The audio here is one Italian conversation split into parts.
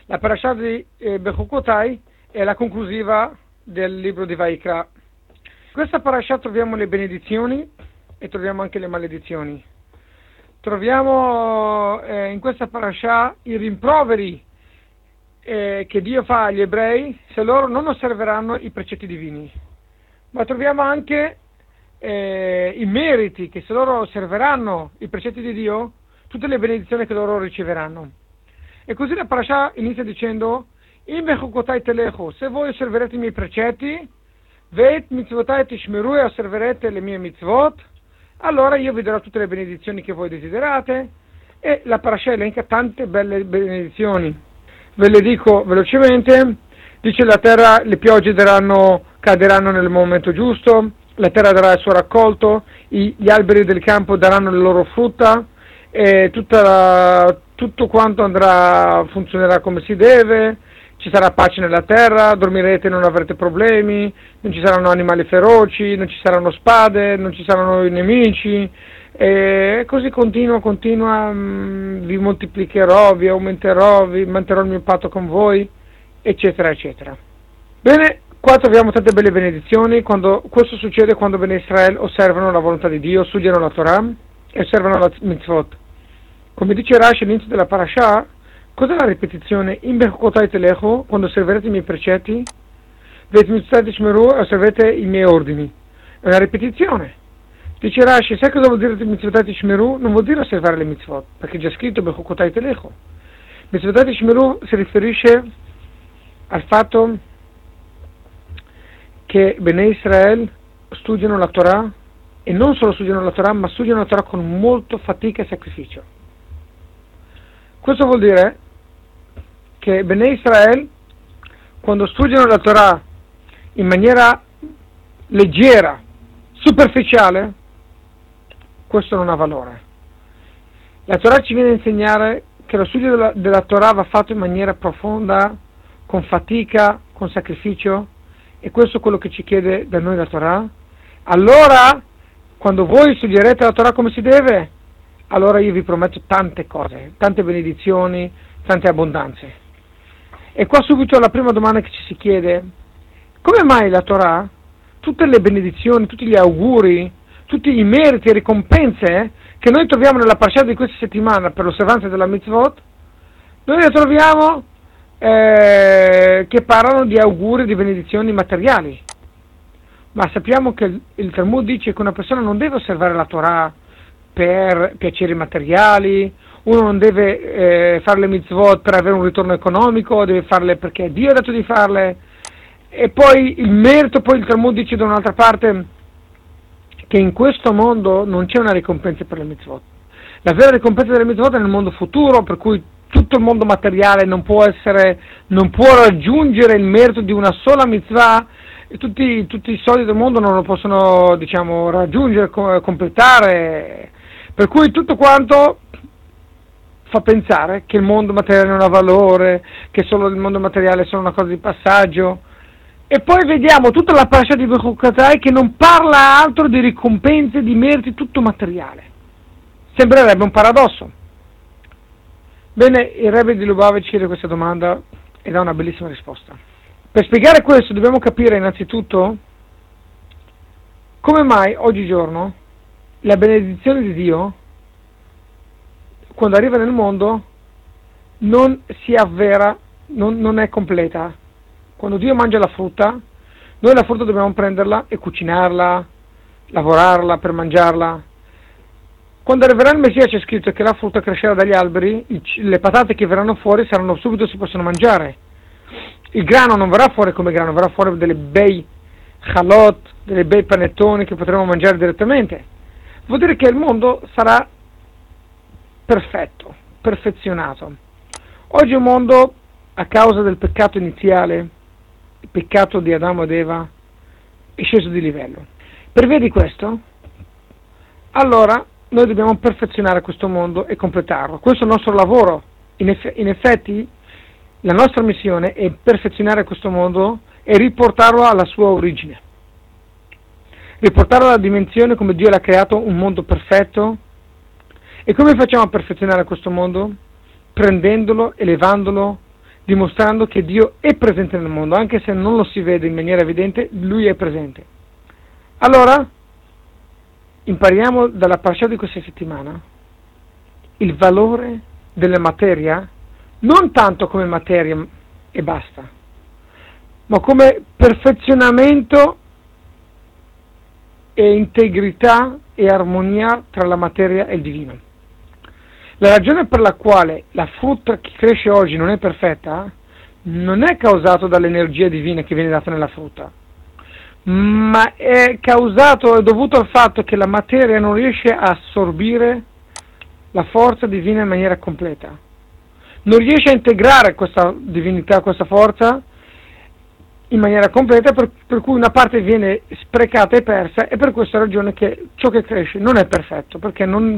La parasha di Bechukotai è la conclusiva del libro di Vaikra. In questa parasha troviamo le benedizioni e troviamo anche le maledizioni. Troviamo in questa parasha i rimproveri che Dio fa agli ebrei se loro non osserveranno i precetti divini, ma troviamo anche i meriti che se loro osserveranno i precetti di Dio, tutte le benedizioni che loro riceveranno. E così la parasha inizia dicendo: In bechukotai telechu, se voi osserverete i miei precetti, veit mitzvotai tishmeru, e osserverete le mie mitzvot, allora io vi darò tutte le benedizioni che voi desiderate. E la parasha elenca tante belle benedizioni. Ve le dico velocemente. Dice: la terra, le piogge caderanno nel momento giusto, la terra darà il suo raccolto, gli alberi del campo daranno le loro frutta, e tutto quanto funzionerà come si deve, ci sarà pace nella terra, dormirete e non avrete problemi, non ci saranno animali feroci, non ci saranno spade, non ci saranno i nemici, e così continua, vi moltiplicherò, vi aumenterò, vi manterrò il mio patto con voi, eccetera, eccetera. Bene, qua troviamo tante belle benedizioni. Questo succede quando Bnei Israel osservano la volontà di Dio, studiano la Torah e osservano la mitzvot. Come dice Rashi all'inizio della parasha, cos'è la ripetizione? In bechukotai telechu, quando osserverete i miei precetti, veit mitzvotai tishmeru, e osservete i miei ordini. È una ripetizione. Dice Rashi: sai cosa vuol dire mitzvotai tishmeru? Non vuol dire osservare le mitzvot, perché è già scritto bechukotai telechu. Mitzvotai tishmeru si riferisce al fatto che Bnei Israel studiano la Torah, e non solo studiano la Torah, ma studiano la Torah con molta fatica e sacrificio. Questo vuol dire che Bnei Israel, quando studiano la Torah in maniera leggera, superficiale, questo non ha valore. La Torah ci viene a insegnare che lo studio della Torah va fatto in maniera profonda, con fatica, con sacrificio, e questo è quello che ci chiede da noi la Torah. Allora, quando voi studierete la Torah come si deve, allora io vi prometto tante cose, tante benedizioni, tante abbondanze. E qua subito la prima domanda che ci si chiede: come mai la Torah, tutte le benedizioni, tutti gli auguri, tutti i meriti e ricompense che noi troviamo nella parasha di questa settimana per l'osservanza della mitzvot, noi le troviamo che parlano di auguri, di benedizioni materiali? Ma sappiamo che il Talmud dice che una persona non deve osservare la Torah per piaceri materiali, uno non deve fare le mitzvot per avere un ritorno economico, deve farle perché Dio ha detto di farle. E poi il merito, poi il Talmud dice da un'altra parte che in questo mondo non c'è una ricompensa per le mitzvot. La vera ricompensa delle mitzvot è nel mondo futuro, per cui tutto il mondo materiale non può raggiungere il merito di una sola mitzvah, e tutti i soldi del mondo non lo possono, raggiungere, completare, per cui tutto quanto fa pensare che il mondo materiale non ha valore, che solo il mondo materiale è solo una cosa di passaggio. E poi vediamo tutta la parasha di Bechukotai che non parla altro di ricompense, di meriti, tutto materiale. Sembrerebbe un paradosso. Bene, il Rebbe di Lubavitch chiede questa domanda e dà una bellissima risposta. Per spiegare questo dobbiamo capire innanzitutto come mai oggigiorno la benedizione di Dio, quando arriva nel mondo, non si avvera, non è completa. Quando Dio mangia la frutta, noi la frutta dobbiamo prenderla e cucinarla, lavorarla per mangiarla. Quando arriverà il Messia c'è scritto che la frutta crescerà dagli alberi, le patate che verranno fuori si possono mangiare. Il grano non verrà fuori come grano, verrà fuori delle bei chalot, delle bei panettoni che potremo mangiare direttamente. Vuol dire che il mondo sarà perfetto, perfezionato. Oggi il mondo, a causa del peccato iniziale, il peccato di Adamo ed Eva, è sceso di livello. Per via di questo, allora noi dobbiamo perfezionare questo mondo e completarlo. Questo è il nostro lavoro. In effetti, la nostra missione è perfezionare questo mondo e riportarlo alla sua origine. Riportarlo alla dimensione come Dio l'ha creato, un mondo perfetto. E come facciamo a perfezionare questo mondo? Prendendolo, elevandolo, dimostrando che Dio è presente nel mondo, anche se non lo si vede in maniera evidente, Lui è presente. Allora, impariamo dalla parasha di questa settimana il valore della materia, non tanto come materia e basta, ma come perfezionamento e integrità e armonia tra la materia e il divino. La ragione per la quale la frutta che cresce oggi non è perfetta non è causato dall'energia divina che viene data nella frutta, ma è dovuto al fatto che la materia non riesce a assorbire la forza divina in maniera completa, non riesce a integrare questa divinità, questa forza in maniera completa, per cui una parte viene sprecata e persa, e per questa ragione che ciò che cresce non è perfetto, perché non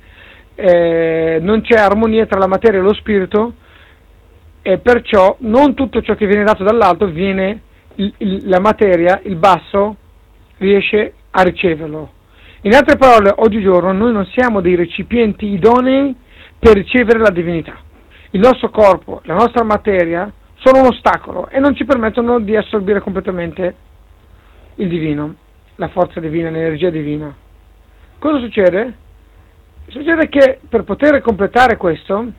c'è armonia tra la materia e lo spirito, e perciò non tutto ciò che viene dato dall'alto la materia, il basso, riesce a riceverlo. In altre parole, oggigiorno noi non siamo dei recipienti idonei per ricevere la divinità. Il nostro corpo, la nostra materia sono un ostacolo e non ci permettono di assorbire completamente il divino, la forza divina, l'energia divina. Cosa succede? Succede che per poter completare questo,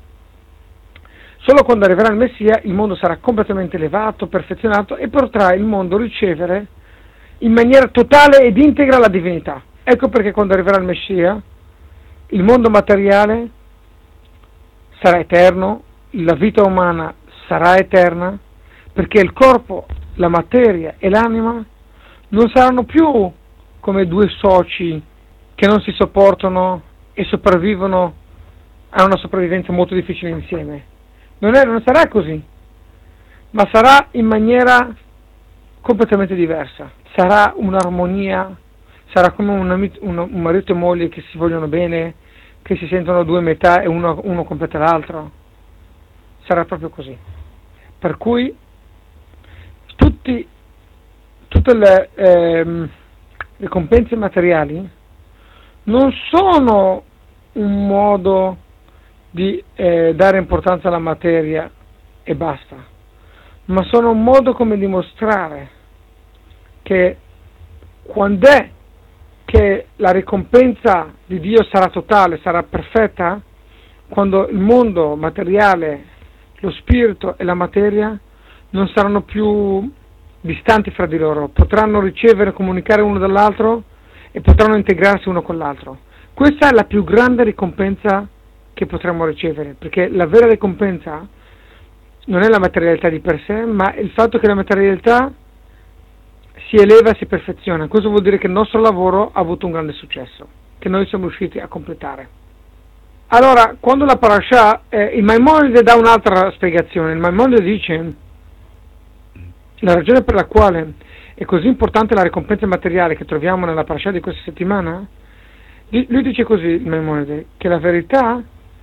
solo quando arriverà il Messia il mondo sarà completamente elevato, perfezionato, e potrà il mondo ricevere in maniera totale ed integra la divinità. Ecco perché quando arriverà il Messia il mondo materiale sarà eterno, la vita umana sarà eterna, perché il corpo, la materia e l'anima non saranno più come due soci che non si sopportano e sopravvivono a una sopravvivenza molto difficile insieme. Non sarà così, ma sarà in maniera completamente diversa. Sarà un'armonia, sarà come un marito e moglie che si vogliono bene, che si sentono due metà e uno completa l'altro. Sarà proprio così. Per cui tutte le ricompense materiali non sono un modo di dare importanza alla materia e basta, ma sono un modo come dimostrare che quando è che la ricompensa di Dio sarà totale, sarà perfetta, quando il mondo materiale, lo spirito e la materia non saranno più distanti fra di loro, potranno ricevere, comunicare uno dall'altro e potranno integrarsi uno con l'altro. Questa è la più grande ricompensa che potremmo ricevere, perché la vera ricompensa non è la materialità di per sé, ma il fatto che la materialità si eleva e si perfeziona. Questo vuol dire che il nostro lavoro ha avuto un grande successo, che noi siamo riusciti a completare. Allora, quando la parasha, il Maimonide dà un'altra spiegazione. Il Maimonide dice: la ragione per la quale è così importante la ricompensa materiale che troviamo nella parasha di questa settimana, lui dice così, il Maimonide, che la verità,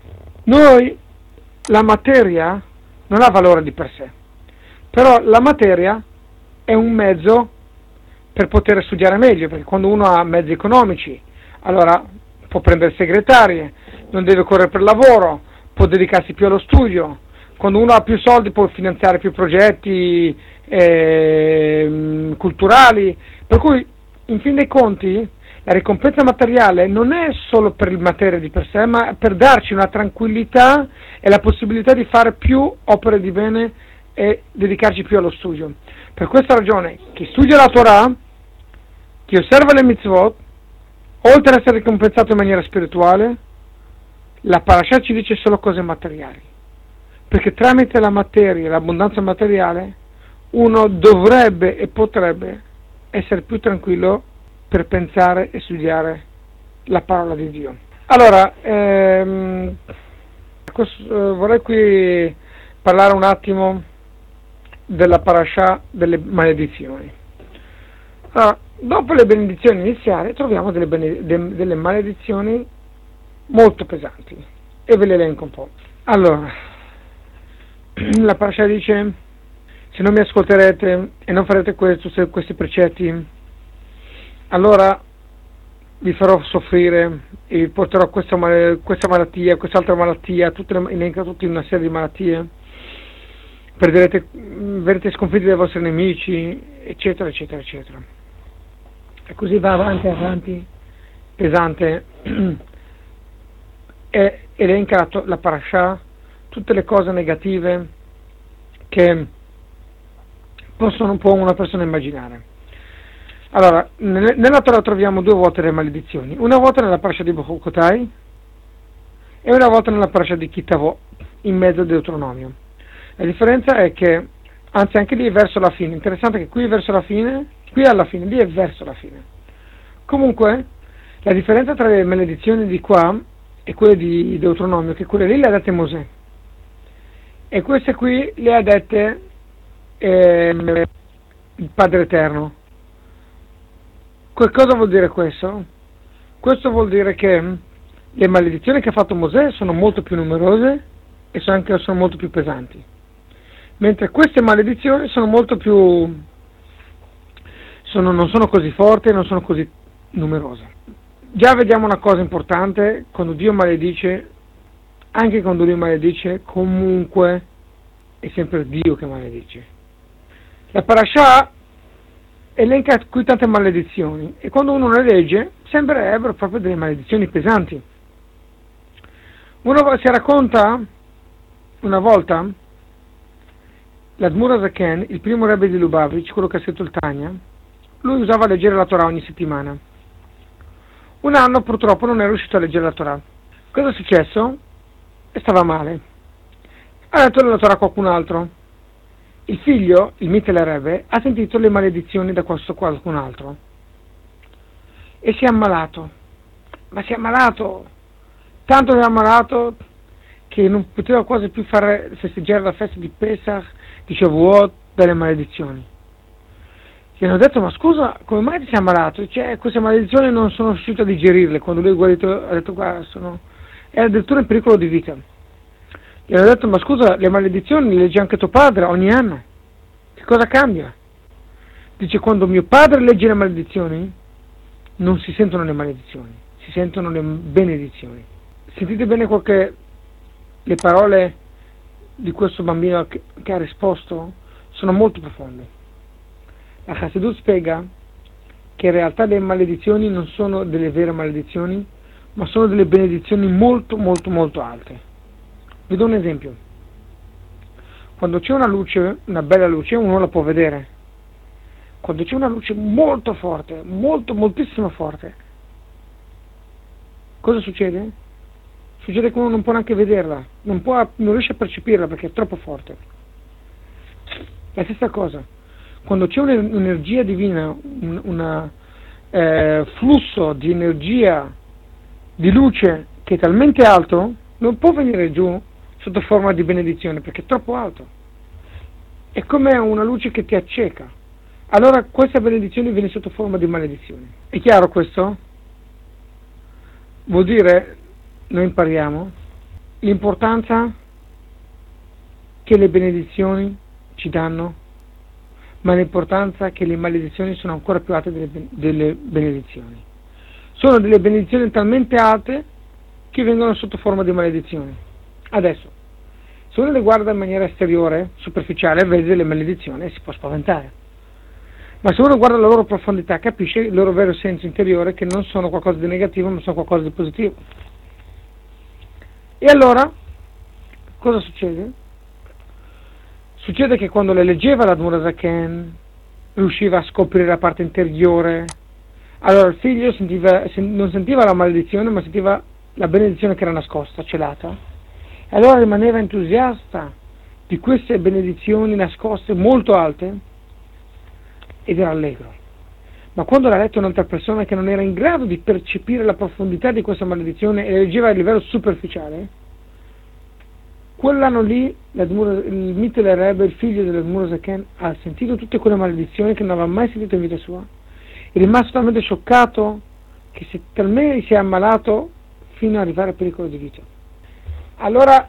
la materia non ha valore di per sé, però la materia è un mezzo per poter studiare meglio, perché quando uno ha mezzi economici, allora può prendere segretarie, non deve correre per lavoro, può dedicarsi più allo studio. Quando uno ha più soldi può finanziare più progetti culturali, per cui in fin dei conti la ricompensa materiale non è solo per il materia di per sé, ma per darci una tranquillità e la possibilità di fare più opere di bene e dedicarci più allo studio. Per questa ragione chi studia la Torah, chi osserva le mitzvot, oltre ad essere ricompensato in maniera spirituale, la parasha ci dice solo cose materiali, perché tramite la materia, l'abbondanza materiale, uno dovrebbe e potrebbe essere più tranquillo per pensare e studiare la parola di Dio. Allora, vorrei qui parlare un attimo della parasha delle maledizioni. Allora, dopo le benedizioni iniziali troviamo delle maledizioni molto pesanti, e ve le elenco un po'. Allora, la parasha dice: se non mi ascolterete e non farete questi precetti, allora vi farò soffrire e vi porterò questa malattia, quest'altra malattia, elenca tutte una serie di malattie. verrete sconfitti dai vostri nemici, eccetera, eccetera, eccetera. E così va avanti, pesante, e elenca la parasha, tutte le cose negative che può una persona immaginare. Allora, nella Torah troviamo 2 volte le maledizioni, una volta nella parasha di Bechukotai e una volta nella parasha di Kitavo, in mezzo al Deuteronomio. La differenza è che, anzi anche lì è verso la fine, interessante che qui è verso la fine, qui è alla fine, lì è verso la fine. Comunque, la differenza tra le maledizioni di qua e quelle di Deuteronomio è che quelle lì le ha dette Mosè, e queste qui le ha dette il Padre Eterno. Cosa vuol dire questo? Questo vuol dire che le maledizioni che ha fatto Mosè sono molto più numerose e sono molto più pesanti, mentre queste maledizioni sono molto più non sono così forti, non sono così numerose. Già vediamo una cosa importante: quando Dio maledice, anche quando Lui maledice, comunque è sempre Dio che maledice. La parasha elenca qui tante maledizioni, e quando uno le legge sembrerebbero proprio delle maledizioni pesanti. Si racconta una volta l'Admur HaZaken, il primo rebbe di Lubavitch, quello che ha scritto il Tanya. Lui usava leggere la Torah ogni settimana. Un anno purtroppo non è riuscito a leggere la Torah. Cosa è successo? E stava male. Ha letto la Torah a qualcun altro. Il figlio, il Mitel Rebbe, ha sentito le maledizioni da questo qualcun altro e si è ammalato. Ma si è ammalato, tanto si è ammalato che non poteva quasi più festeggiare la festa di Pesach, di Shavuot, dalle maledizioni. Gli hanno detto: ma scusa, come mai ti sei ammalato? Queste maledizioni non sono riuscito a digerirle. Quando lui è guarito ha detto: guarda, è addirittura in pericolo di vita. Gli hanno detto: ma scusa, le maledizioni le legge anche tuo padre ogni anno, che cosa cambia? Dice: quando mio padre legge le maledizioni non si sentono le maledizioni, si sentono le benedizioni. Sentite bene le parole di questo bambino che ha risposto, sono molto profonde. La Chassidut spiega che in realtà le maledizioni non sono delle vere maledizioni, ma sono delle benedizioni molto molto molto alte. Vi do un esempio: quando c'è una luce, una bella luce, uno la può vedere. Quando c'è una luce molto forte, moltissimo forte, cosa succede? Succede che uno non può neanche vederla, non riesce a percepirla perché è troppo forte. La stessa cosa, quando c'è un'energia divina, un flusso di energia, di luce che è talmente alto, non può venire giù sotto forma di benedizione perché è troppo alto. È come una luce che ti acceca. Allora questa benedizione viene sotto forma di maledizione. È chiaro questo? Vuol dire, noi impariamo l'importanza che le benedizioni ci danno, ma l'importanza che le maledizioni sono ancora più alte delle benedizioni. Sono delle benedizioni talmente alte che vengono sotto forma di maledizioni. Adesso, se uno le guarda in maniera esteriore, superficiale, vede le maledizioni e si può spaventare. Ma se uno guarda la loro profondità, capisce il loro vero senso interiore, che non sono qualcosa di negativo, ma sono qualcosa di positivo. E allora, cosa succede? Succede che quando le leggeva l'Admur HaZaken, riusciva a scoprire la parte interiore. Allora il figlio non sentiva la maledizione, ma sentiva la benedizione che era nascosta, celata. E allora rimaneva entusiasta di queste benedizioni nascoste molto alte ed era allegro. Ma quando l'ha letto un'altra persona che non era in grado di percepire la profondità di questa maledizione e le leggeva a livello superficiale, quell'anno lì il Mitel Rebbe, il figlio dell'Admur HaZaken, ha sentito tutte quelle maledizioni che non aveva mai sentito in vita sua. È rimasto talmente scioccato che si è ammalato fino ad arrivare al pericolo di vita. Allora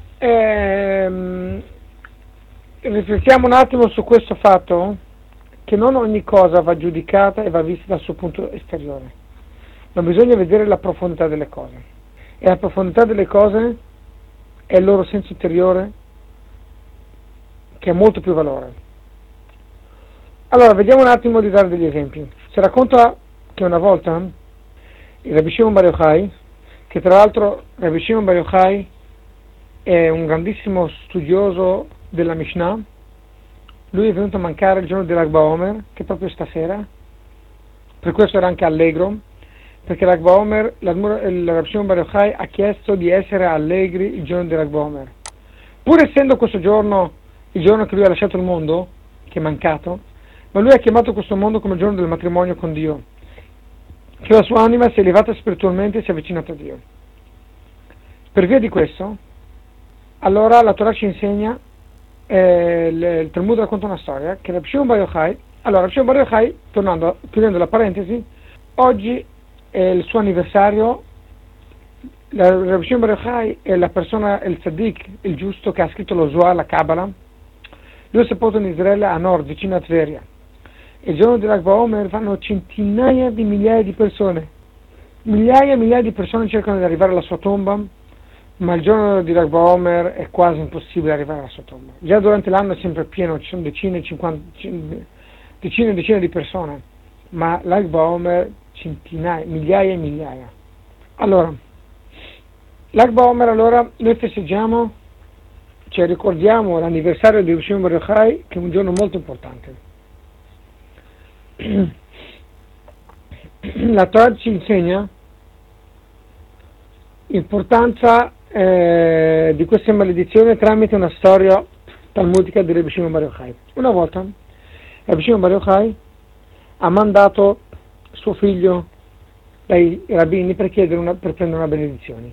riflettiamo un attimo su questo fatto, che non ogni cosa va giudicata e va vista dal suo punto esteriore, ma bisogna vedere la profondità delle cose, e la profondità delle cose è il loro senso interiore che ha molto più valore. Allora, vediamo un attimo di dare degli esempi. Si racconta che una volta il Rabbi Shimon Bar Yochai, che tra l'altro Rabbi Shimon Bar Yochai è un grandissimo studioso della Mishnah, lui è venuto a mancare il giorno di Lag BaOmer, che è proprio stasera, per questo era anche allegro, perché Lag BaOmer, il Rabbi Shimon Bar Yochai ha chiesto di essere allegri il giorno di Lag BaOmer. Pur essendo questo giorno il giorno che lui ha lasciato il mondo, che è mancato, ma lui ha chiamato questo mondo come il giorno del matrimonio con Dio, che la sua anima si è elevata spiritualmente e si è avvicinata a Dio. Per via di questo, allora la Torah ci insegna, il Talmud racconta una storia, che Rabbi Shimon Bar Yochai, allora Rabbi Shimon Bar Yochai, chiudendo la parentesi, oggi è il suo anniversario. Rabbi Shimon Bar Yochai è la persona, il tzaddik, il giusto, che ha scritto lo Zohar, la Kabbalah. Lui è sepolto in Israele, a nord, vicino a Tveria. E il giorno di Lag BaOmer vanno centinaia di migliaia di persone. Migliaia e migliaia di persone cercano di arrivare alla sua tomba, ma il giorno di Lag BaOmer è quasi impossibile arrivare alla sua tomba. Già durante l'anno è sempre pieno, ci sono decine e decine di persone, ma Lag BaOmer centinaia, migliaia e migliaia. Allora, Lag BaOmer, allora noi festeggiamo, cioè ricordiamo l'anniversario di Shimon Bar Yochai, che è un giorno molto importante. La Torah ci insegna l'importanza di queste maledizioni tramite una storia talmudica di Rabbi Shimon Bar Yochai. Una volta Rabbi Shimon Bar Yochai ha mandato suo figlio dai rabbini per prendere una benedizione.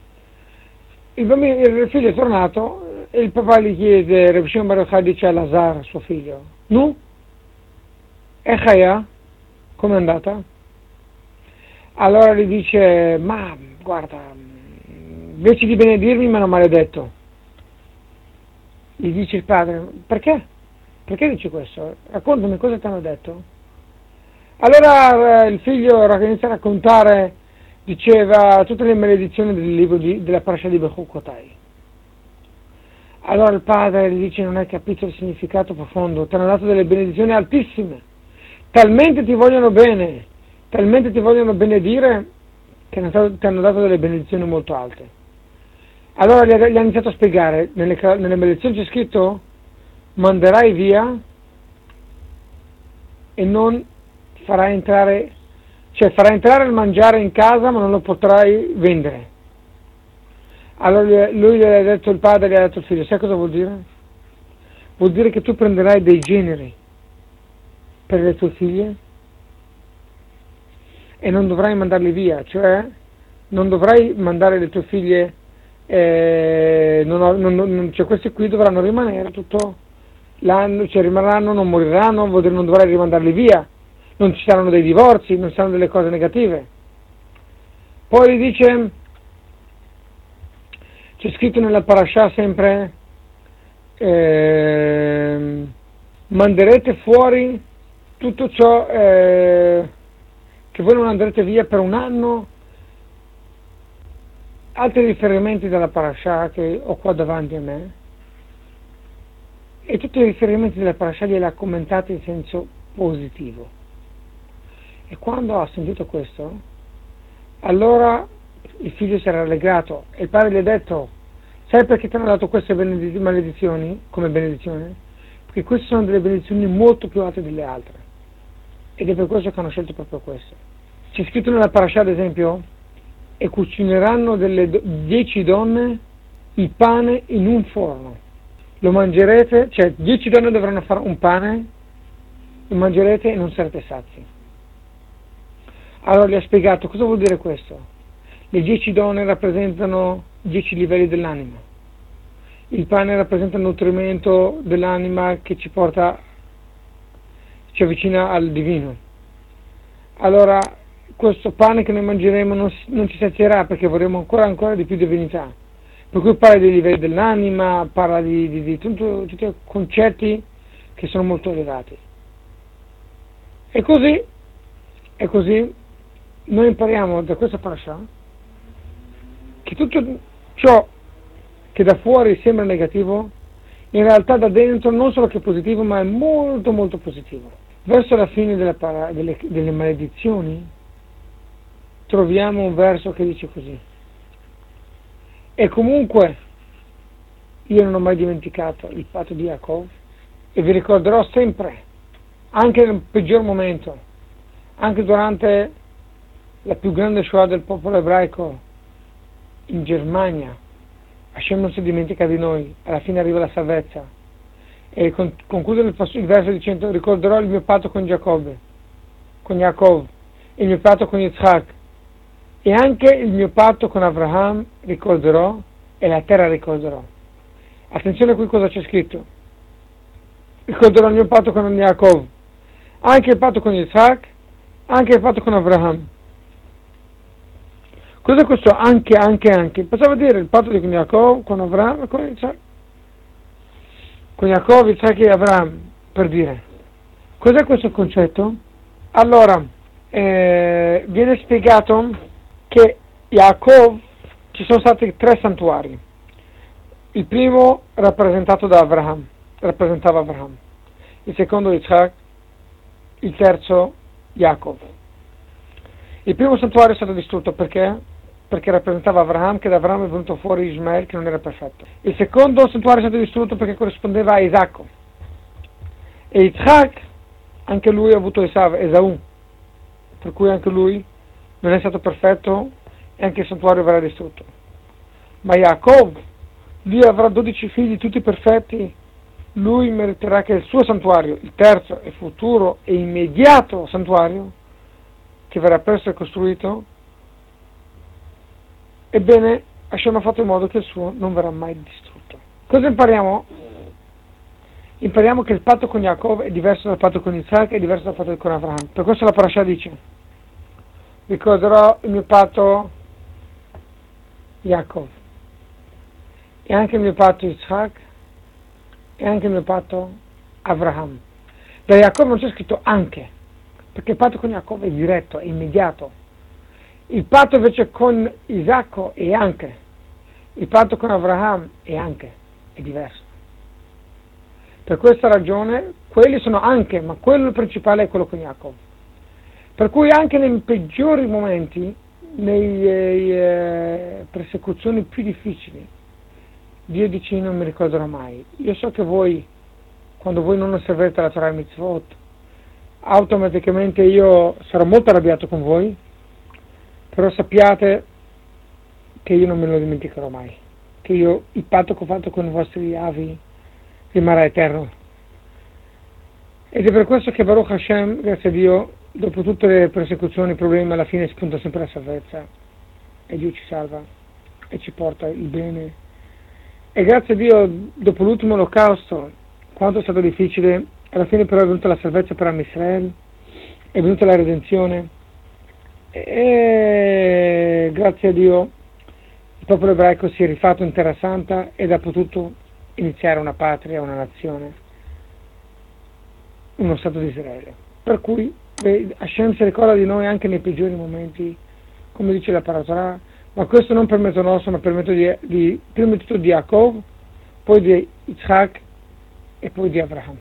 Il figlio è tornato e il papà gli chiede, Rabbi Shimon Bar Yochai dice a Lazar, suo figlio, nu? Echaya? Com'è andata? Allora gli dice, ma guarda, invece di benedirmi mi hanno maledetto. Gli dice il padre, perché? Perché dici questo? Raccontami cosa ti hanno detto. Allora il figlio inizia a raccontare, diceva tutte le maledizioni del libro della parasha di Bechukotai. Allora il padre gli dice, non hai capito il significato profondo, ti hanno dato delle benedizioni altissime, talmente ti vogliono bene, talmente ti vogliono benedire, che ti hanno dato delle benedizioni molto alte. Allora gli ha iniziato a spiegare, nelle maledizioni c'è scritto, manderai via e non farai entrare, cioè farai entrare il mangiare in casa ma non lo potrai vendere. Allora lui gli ha detto, il padre gli ha detto al figlio, sai cosa vuol dire? Vuol dire che tu prenderai dei generi per le tue figlie e non dovrai mandarli via, cioè non dovrai mandare le tue figlie, cioè questi qui dovranno rimanere tutto l'anno, cioè rimarranno, non moriranno, vuol dire non dovrai rimandarli via, non ci saranno dei divorzi, non ci saranno delle cose negative. Poi dice, c'è scritto nella parasha sempre, manderete fuori tutto ciò che voi non andrete via per un anno. Altri riferimenti dalla parasha che ho qua davanti a me, e tutti i riferimenti della parasha li ha commentati in senso positivo. E quando ha sentito questo, allora il figlio si era rallegrato e il padre gli ha detto, sai perché ti hanno dato queste maledizioni come benedizione? Perché queste sono delle benedizioni molto più alte delle altre, ed è per questo che hanno scelto proprio questo. C'è scritto nella parasha, ad esempio, e cucineranno delle 10 donne il pane in un forno, lo mangerete, cioè 10 donne dovranno fare un pane, lo mangerete e non sarete sazi. Allora gli ha spiegato cosa vuol dire questo. Le 10 donne rappresentano 10 livelli dell'anima, il pane rappresenta il nutrimento dell'anima che ci avvicina al divino. Allora questo pane che noi mangeremo non ci sazierà, perché vorremmo ancora di più divinità, per cui parla dei livelli dell'anima, parla di tutti concetti che sono molto elevati. E così noi impariamo da questa parasha che tutto ciò che da fuori sembra negativo, in realtà da dentro non solo che è positivo, ma è molto molto positivo. Verso la fine delle maledizioni troviamo un verso che dice così: e comunque io non ho mai dimenticato il patto di Jacob e vi ricorderò sempre, anche nel peggior momento, anche durante la più grande Shoah del popolo ebraico in Germania. Hashem non si dimentica di noi, alla fine arriva la salvezza. E conclude il verso dicendo: ricorderò il mio patto con Giacobbe, con Jacob, il mio patto con Yitzhak, e anche il mio patto con Abraham ricorderò, e la terra ricorderò. Attenzione qui cosa c'è scritto: ricorderò il mio patto con Jacob, anche il patto con Yitzhak, anche il patto con Abraham. Cos'è questo anche? Possiamo dire il patto di Jacob, con Abraham e con Yitzhak? Con Jacob, Yitzhak e Abraham, per dire. Cos'è questo concetto? Allora, viene spiegato che Jacob ci sono stati 3 santuari. Il primo rappresentava Abraham, il secondo Yitzhak, il terzo Jacob. Il primo santuario è stato distrutto perché rappresentava Abraham, che da Abraham è venuto fuori Ismaele che non era perfetto. Il secondo santuario è stato distrutto perché corrispondeva a Isacco. E Yitzhak, anche lui ha avuto Esaù, per cui anche lui non è stato perfetto e anche il santuario verrà distrutto. Ma Jacob, lui avrà 12 figli tutti perfetti, lui meriterà che il suo santuario, il terzo e futuro e immediato santuario, che verrà presto costruito, ebbene, Hashem ha fatto in modo che il suo non verrà mai distrutto. Cosa impariamo? Impariamo che il patto con Jacob è diverso dal patto con Isaac, è diverso dal patto con Abraham. Per questo la parasha dice: ricorderò il mio patto Jacob, e anche il mio patto Isaac, e anche il mio patto Abraham. Da Jacob non c'è scritto anche, perché il patto con Jacob è diretto, è immediato. Il patto invece con Isacco è anche, il patto con Abraham è anche, è diverso. Per questa ragione quelli sono anche, ma quello principale è quello con Jacob. Per cui anche nei peggiori momenti, nelle persecuzioni più difficili, Dio dice: non mi ricorderò mai. Io so che voi, quando voi non osserverete la Torah e Mitzvot, automaticamente io sarò molto arrabbiato con voi, però sappiate che io non me lo dimenticherò mai, che il patto che ho fatto con i vostri avi rimarrà eterno. Ed è per questo che Baruch Hashem, grazie a Dio, dopo tutte le persecuzioni, i problemi, alla fine spunta sempre la salvezza e Dio ci salva e ci porta il bene. E grazie a Dio, dopo l'ultimo olocausto, quanto è stato difficile, alla fine però è venuta la salvezza per Am Israel, è venuta la redenzione, e grazie a Dio il popolo ebraico si è rifatto in terra santa ed ha potuto iniziare una patria, una nazione, uno Stato di Israele. Per cui Hashem si ricorda di noi anche nei peggiori momenti, come dice la Torah, ma questo non per mezzo nostro, ma per mezzo di prima di tutto di Jacob, poi di Yitzhak e poi di Abraham.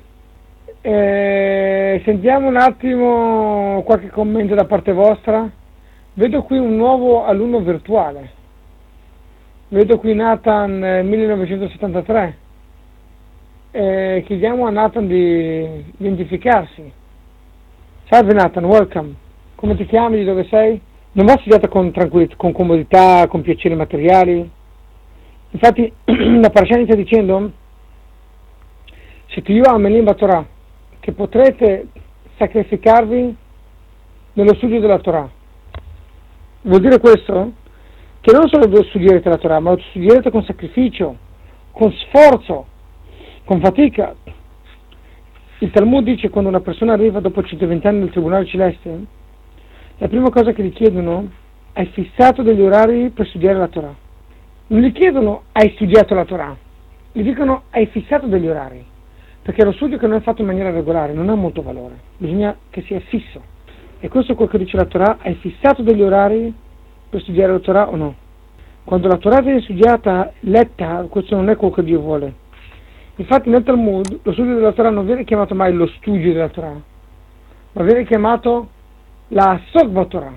Sentiamo un attimo qualche commento da parte vostra. Vedo qui un nuovo alunno virtuale, vedo qui Nathan 1973. Chiediamo a Nathan di identificarsi. Salve Nathan, welcome. Come ti chiami, di dove sei? Non va studiata con tranquillità, con comodità, con piaceri materiali. Infatti la parasha inizia dicendo: Shetiyu amelim b'Torah, che potrete sacrificarvi nello studio della Torah. Vuol dire questo? Che non solo studierete la Torah, ma lo studierete con sacrificio, con sforzo, con fatica. Il Talmud dice che quando una persona arriva dopo 120 anni nel tribunale celeste, la prima cosa che gli chiedono: hai fissato degli orari per studiare la Torah? Non gli chiedono: hai studiato la Torah? Gli dicono: hai fissato degli orari, perché lo studio che non è fatto in maniera regolare non ha molto valore, bisogna che sia fisso. E questo è quello che dice la Torah: hai fissato degli orari per studiare la Torah o no? Quando la Torah viene studiata, letta, questo non è quello che Dio vuole. Infatti nel Talmud lo studio della Torah non viene chiamato mai lo studio della Torah, ma viene chiamato la Sokva Torah.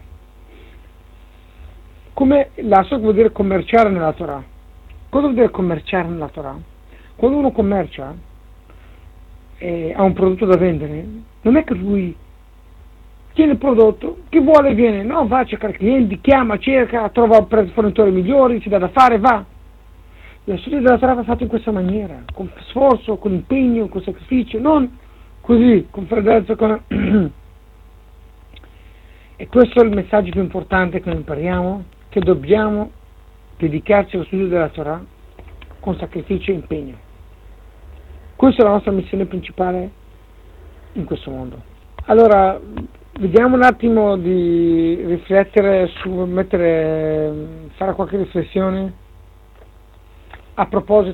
Come la Sokva vuol dire commerciare nella Torah. Cosa vuol dire commerciare nella Torah? Quando uno commercia e ha un prodotto da vendere, non è che lui tiene il prodotto, chi vuole viene, no, va a cercare clienti, chiama, cerca, trova fornitori migliori, ci dà da fare, va. Lo studio della Torah va fatto in questa maniera, con sforzo, con impegno, con sacrificio, non così, con freddezza, E questo è il messaggio più importante che noi impariamo, che dobbiamo dedicarci allo studio della Torah con sacrificio e impegno. Questa è la nostra missione principale in questo mondo. Allora, vediamo un attimo di riflettere fare qualche riflessione a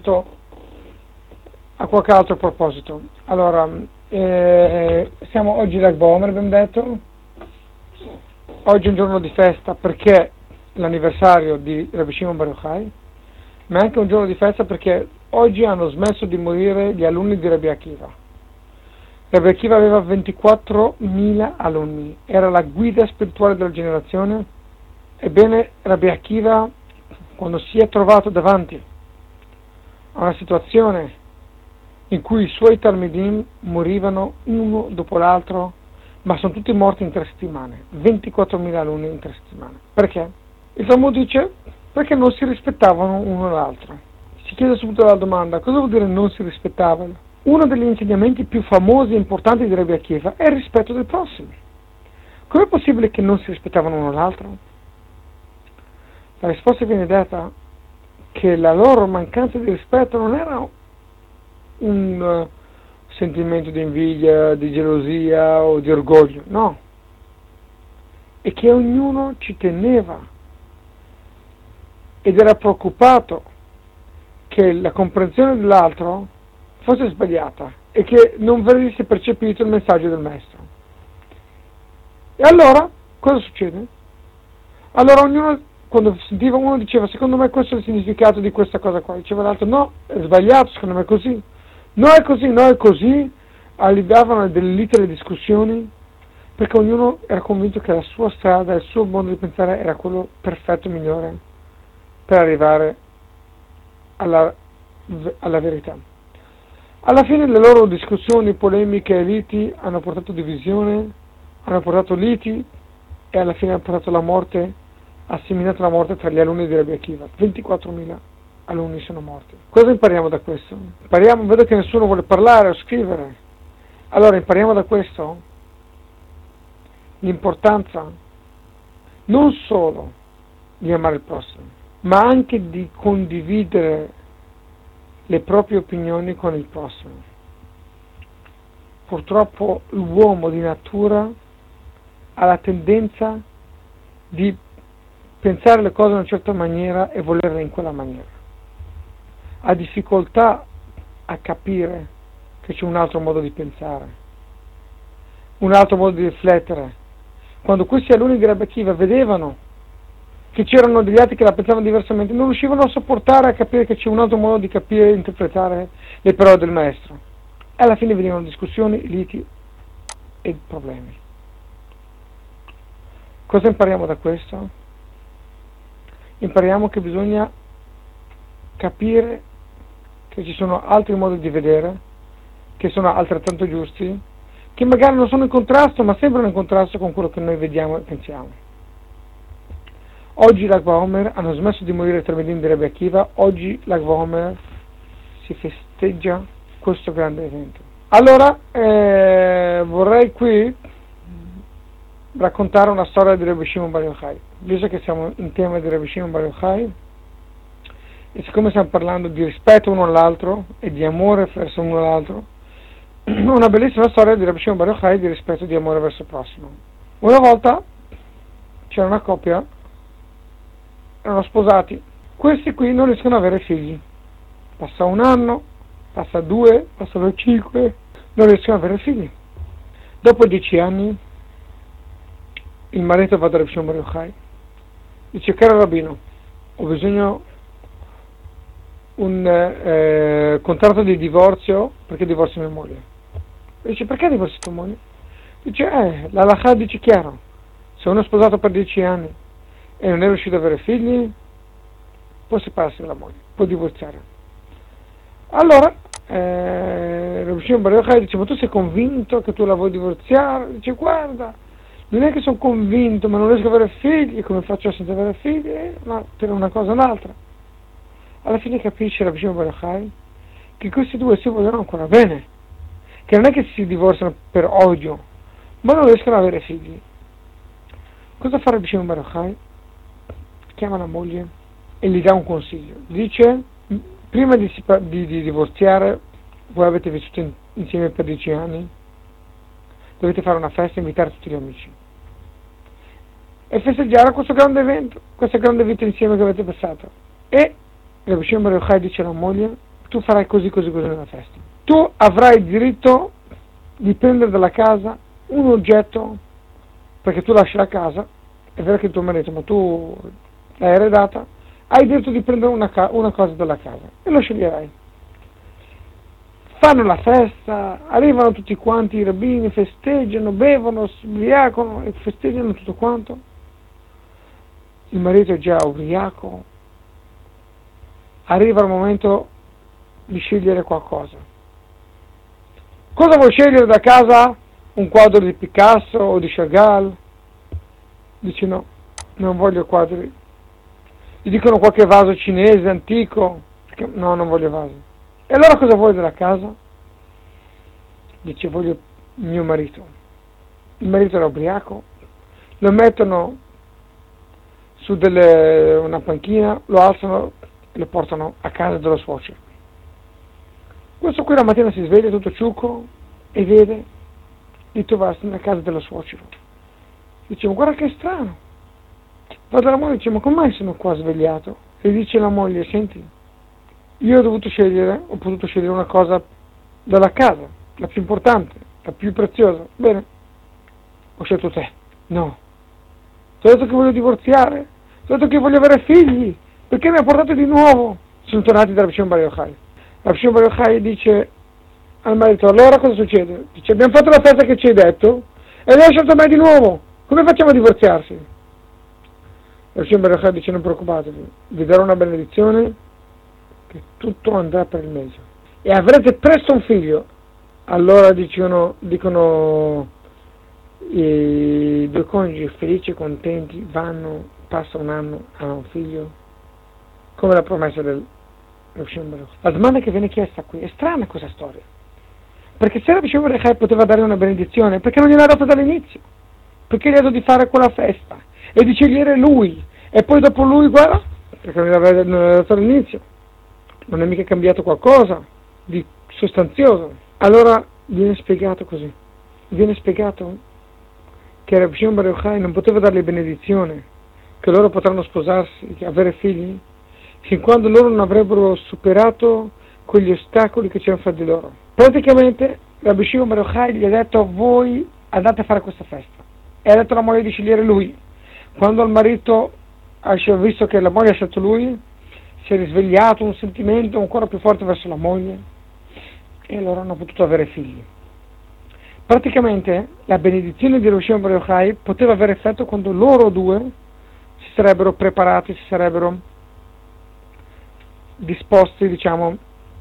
qualche altro proposito. Allora, siamo oggi Lag BaOmer, abbiamo detto. Oggi è un giorno di festa perché è l'anniversario di Rabbi Shimon Bar Yochai, ma è anche un giorno di festa perché oggi hanno smesso di morire gli alunni di Rabbi Akiva. Rabbi Akiva aveva 24.000 alunni, era la guida spirituale della generazione. Ebbene, Rabbi Akiva, quando si è trovato davanti a una situazione in cui i suoi talmidim morivano uno dopo l'altro, ma sono tutti morti in 3 settimane, 24.000 alunni in 3 settimane. Perché? Il Talmud dice perché non si rispettavano uno l'altro. Si chiede subito la domanda, cosa vuol dire non si rispettavano? Uno degli insegnamenti più famosi e importanti di Rabbi Akiva è il rispetto del prossimo. Com'è possibile che non si rispettavano uno l'altro? La risposta viene data che la loro mancanza di rispetto non era un sentimento di invidia, di gelosia o di orgoglio, no. E che ognuno ci teneva ed era preoccupato che la comprensione dell'altro fosse sbagliata e che non venisse percepito il messaggio del maestro. E allora, cosa succede? Allora ognuno, quando sentiva uno diceva secondo me questo è il significato di questa cosa qua, diceva l'altro no, è sbagliato, secondo me è così. No è così, no è così, allibavano delle liti e discussioni, perché ognuno era convinto che la sua strada, il suo modo di pensare era quello perfetto, migliore, per arrivare alla verità. Alla fine le loro discussioni, polemiche e liti hanno portato divisione, hanno portato liti e alla fine hanno portato la morte, ha seminato la morte tra gli alunni di Rabbi Akiva. 24.000 alunni sono morti. Cosa impariamo da questo? Vedo che nessuno vuole parlare o scrivere. Allora impariamo da questo l'importanza non solo di amare il prossimo, ma anche di condividere le proprie opinioni con il prossimo. Purtroppo l'uomo di natura ha la tendenza di pensare le cose in una certa maniera e volerle in quella maniera. Ha difficoltà a capire che c'è un altro modo di pensare, un altro modo di riflettere. Quando questi alunni di Rabbi Akiva vedevano che c'erano degli altri che la pensavano diversamente, non riuscivano a sopportare a capire che c'è un altro modo di capire e interpretare le parole del maestro. E alla fine venivano discussioni, liti e problemi. Cosa impariamo da questo? Impariamo che bisogna capire che ci sono altri modi di vedere, che sono altrettanto giusti, che magari non sono in contrasto, ma sembrano in contrasto con quello che noi vediamo e pensiamo. Oggi Lag BaOmer hanno smesso di morire i talmidim di Rabbi Akiva, oggi Lag BaOmer si festeggia questo grande evento. Allora, vorrei qui raccontare una storia di Rabbi Shimon Bar Yochai. Visto che siamo in tema di Rabbi Shimon Bar Yochai, e siccome stiamo parlando di rispetto uno all'altro e di amore verso uno all'altro, una bellissima storia di Rabbi Shimon Bar Yochai di rispetto e di amore verso il prossimo. Una volta c'era una coppia, erano sposati, questi qui non riescono ad avere figli. Passa un anno, passa 2, passano 5, non riescono ad avere figli. Dopo 10 anni il marito va da Rabbi Shimon Bar Yochai, dice: caro rabbino, ho bisogno un contratto di divorzio perché divorzio mia moglie. E dice, perché divorzi tua moglie? Dice, la halakha dice chiaro, se uno è sposato per 10 anni e non è riuscito ad avere figli, può separarsi dalla moglie, può divorziare. Allora, Rabbi Shimon Bar Yochai dice, ma tu sei convinto che tu la vuoi divorziare? Dice, guarda, non è che sono convinto, ma non riesco ad avere figli, come faccio senza avere figli? Ma per una cosa o un'altra. Alla fine capisce Rabbi Shimon Bar Yochai che questi due si vogliono ancora bene, che non è che si divorziano per odio, ma non riescono ad avere figli. Cosa fa Rabbi Shimon Bar Yochai? Chiama la moglie e gli dà un consiglio. Dice, prima di divorziare, voi avete vissuto insieme per 10 anni, dovete fare una festa e invitare tutti gli amici e festeggiare questo grande evento, questa grande vita insieme che avete passato. E Rabbi Shimon Bar Yochai dice alla moglie, tu farai così nella festa. Tu avrai il diritto di prendere dalla casa un oggetto, perché tu lasci la casa, è vero che è tuo marito, ma tu l'hai eredata, hai il diritto di prendere una cosa dalla casa e lo sceglierai. Fanno la festa, arrivano tutti quanti i rabbini, festeggiano, bevono, si ubriacano e festeggiano tutto quanto. Il marito è già ubriaco, arriva il momento di scegliere qualcosa. Cosa vuoi scegliere da casa? Un quadro di Picasso o di Chagall? Dice no, non voglio quadri. Gli dicono qualche vaso cinese, antico. No, non voglio vaso. E allora cosa vuoi della casa? Dice, voglio il mio marito. Il marito era ubriaco, lo mettono su una panchina, lo alzano e lo portano a casa dello suocero. Questo qui la mattina si sveglia tutto ciucco e vede di trovarsi nella casa dello suocero. Dice, ma guarda che strano. Va dalla moglie e dice, ma come mai sono qua svegliato? E dice la moglie, senti, io ho potuto scegliere una cosa dalla casa, la più importante, la più preziosa. Bene, ho scelto te. No. Ti ho detto che voglio divorziare, ti ho detto che voglio avere figli, perché mi ha portato di nuovo? Sono tornati da Rabbi Shimon Bar Yochai. Rabbi Shimon Bar Yochai dice al marito, allora cosa succede? Dice, abbiamo fatto la festa che ci hai detto e lei ha scelto me di nuovo, come facciamo a divorziarsi? Rabbi Shimon Bar Yochai dice, non preoccupatevi, vi darò una benedizione che tutto andrà per il meglio e avrete presto un figlio. Allora dicono i due coniugi felici e contenti, passa un anno, hanno un figlio, come la promessa del Rabbi Shimon Bar Yochai. La domanda che viene chiesta qui è strana questa storia, perché se Rabbi Shimon Bar Yochai poteva dare una benedizione, perché non gliel'ha data dall'inizio? Perché gli ha detto di fare quella festa e di scegliere lui e poi dopo lui, guarda, perché non l'aveva dato all'inizio, non è mica cambiato qualcosa di sostanzioso. Allora viene spiegato così, viene spiegato che Rabbi Shimon Bar Yochai non poteva dargli benedizione, che loro potranno sposarsi, avere figli, fin quando loro non avrebbero superato quegli ostacoli che c'erano fra di loro. Praticamente Rabbi Shimon Bar Yochai gli ha detto, voi andate a fare questa festa, e ha detto alla moglie di scegliere lui. Quando il marito ha visto che la moglie ha scelto lui, si è risvegliato un sentimento ancora più forte verso la moglie e allora hanno potuto avere figli. Praticamente la benedizione di Rabbi Shimon Bar Yochai poteva avere effetto quando loro due si sarebbero preparati, si sarebbero disposti, diciamo,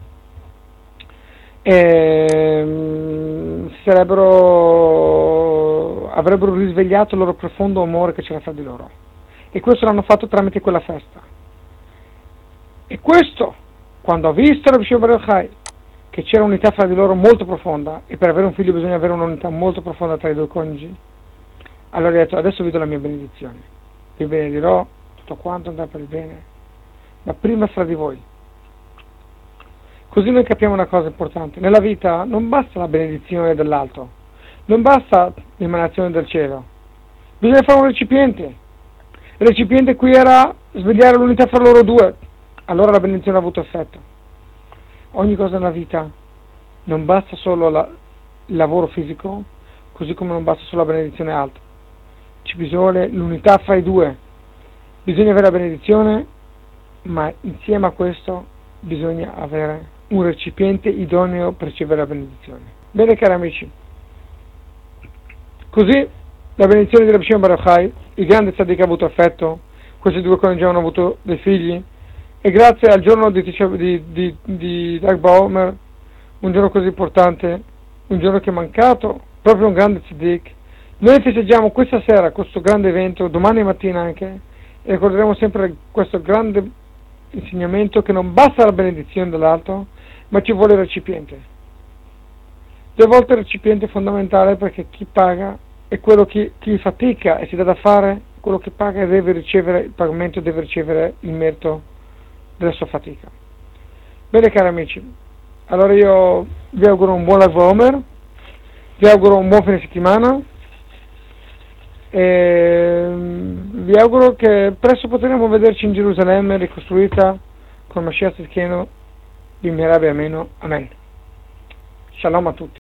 avrebbero risvegliato il loro profondo amore che c'era fra di loro, e questo l'hanno fatto tramite quella festa. E questo, quando ha visto Rabbi Shimon Bar Yochai che c'era unità fra di loro molto profonda, e per avere un figlio bisogna avere un'unità molto profonda tra i due coniugi, allora ha detto, adesso vi do la mia benedizione, vi benedirò, tutto quanto andrà per il bene, ma prima fra di voi. Così noi capiamo una cosa importante: nella vita non basta la benedizione dell'alto, non basta l'emanazione del cielo, bisogna fare un recipiente. Il recipiente qui era svegliare l'unità fra loro due, allora la benedizione ha avuto effetto. Ogni cosa nella vita non basta solo il lavoro fisico, così come non basta solo la benedizione alta, ci bisogna l'unità fra i due, bisogna avere la benedizione, ma insieme a questo bisogna avere un recipiente idoneo per ricevere la benedizione. Bene cari amici, così la benedizione di Rabbi Shimon Bar Yochai, il grande tzaddik, ha avuto affetto, questi due coniugi hanno avuto dei figli, e grazie al giorno di Lag BaOmer, un giorno così importante, un giorno che è mancato proprio un grande tzaddik, noi festeggiamo questa sera questo grande evento, domani mattina anche, e ricorderemo sempre questo grande insegnamento che non basta la benedizione dell'alto, ma ci vuole il recipiente. Due volte il recipiente è fondamentale, perché chi paga è quello chi fatica e si dà da fare, quello che paga deve ricevere il pagamento, deve ricevere il merito della sua fatica. Bene cari amici, allora io vi auguro un buon Lag BaOmer, vi auguro un buon fine settimana e vi auguro che presto potremo vederci in Gerusalemme ricostruita con Mashiach Tzidkenu bimhera b'yameinu. Amen. Shalom a tutti.